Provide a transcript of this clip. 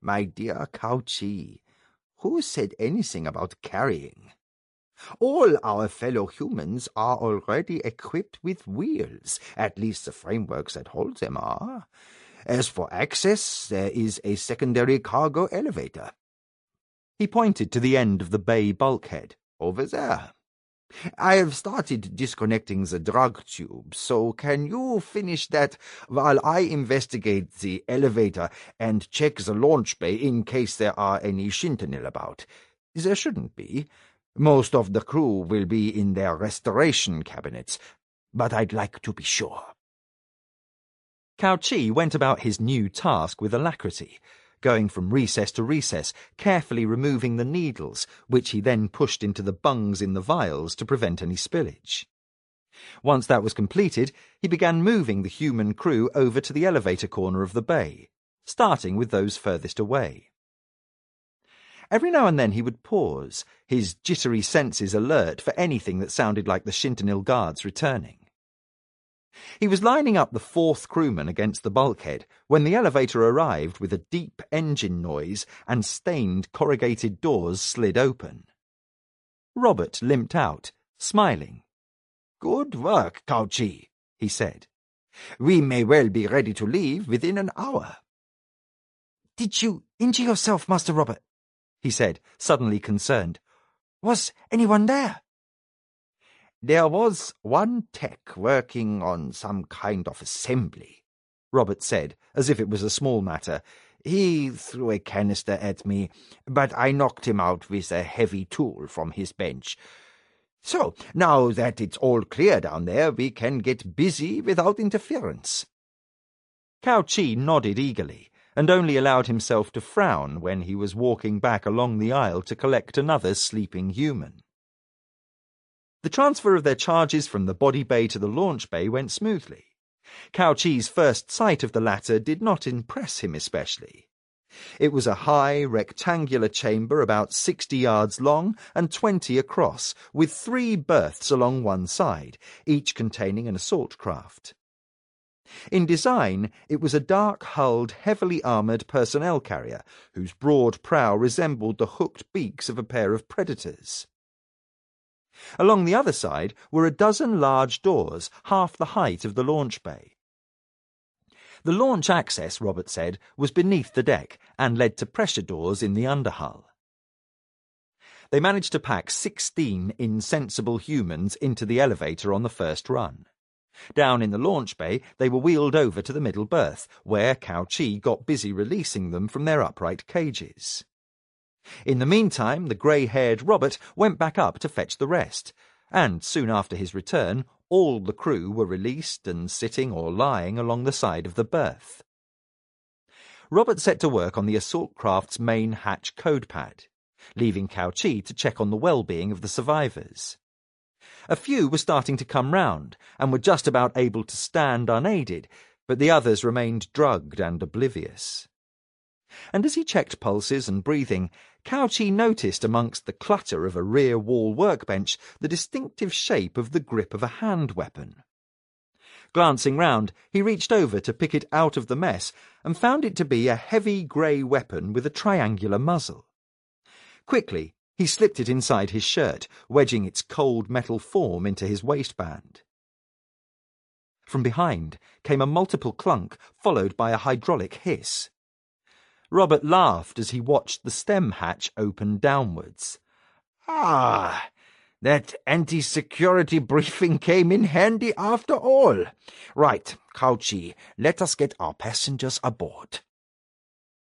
My dear Cao-Chi, who said anything about carrying? All our fellow humans are already equipped with wheels, at least the frameworks that hold them are. As for access, there is a secondary cargo elevator. He pointed to the end of the bay bulkhead, over there. I have started disconnecting the drug tube, so can you finish that while I investigate the elevator and check the launch bay in case there are any Shintanil about? There shouldn't be. Most of the crew will be in their restoration cabinets, but I'd like to be sure. Cao-Chi went about his new task with alacrity, going from recess to recess, carefully removing the needles, which he then pushed into the bungs in the vials to prevent any spillage. Once that was completed, he began moving the human crew over to the elevator corner of the bay, starting with those furthest away. Every now and then he would pause, his jittery senses alert for anything that sounded like the Shintanil guards returning. He was lining up the fourth crewman against the bulkhead when the elevator arrived with a deep engine noise and stained corrugated doors slid open. Robert limped out, smiling. "Good work, Cao-Chi," he said. "We may well be ready to leave within an hour." "Did you injure yourself, Master Robert?" he said, suddenly concerned. "Was anyone there?" "There was one tech working on some kind of assembly," Robert said, as if it was a small matter. "He threw a canister at me, but I knocked him out with a heavy tool from his bench. So, now that it's all clear down there, we can get busy without interference." Cao-Chi nodded eagerly, and only allowed himself to frown when he was walking back along the aisle to collect another sleeping human. The transfer of their charges from the body bay to the launch bay went smoothly. Cao-Chi's first sight of the latter did not impress him especially. It was a high, rectangular chamber about 60 yards long and 20 across, with 3 berths along one side, each containing an assault craft. In design, it was a dark-hulled, heavily armoured personnel carrier, whose broad prow resembled the hooked beaks of a pair of predators. Along the other side were a dozen large doors, half the height of the launch bay. The launch access, Robert said, was beneath the deck and led to pressure doors in the underhull. They managed to pack 16 insensible humans into the elevator on the first run. Down in the launch bay, they were wheeled over to the middle berth, where Cao-Chi got busy releasing them from their upright cages. In the meantime, the grey-haired Robert went back up to fetch the rest, and soon after his return, all the crew were released and sitting or lying along the side of the berth. Robert set to work on the assault craft's main hatch code pad, leaving Cao-Chi to check on the well-being of the survivors. A few were starting to come round, and were just about able to stand unaided, but the others remained drugged and oblivious. And as he checked pulses and breathing, Cao-Chi noticed amongst the clutter of a rear wall workbench the distinctive shape of the grip of a hand weapon. Glancing round, he reached over to pick it out of the mess and found it to be a heavy grey weapon with a triangular muzzle. Quickly, he slipped it inside his shirt, wedging its cold metal form into his waistband. From behind came a multiple clunk, followed by a hydraulic hiss. Robert laughed as he watched the stem hatch open downwards. "Ah, that anti-security briefing came in handy after all. Right, Cao-Chi, let us get our passengers aboard."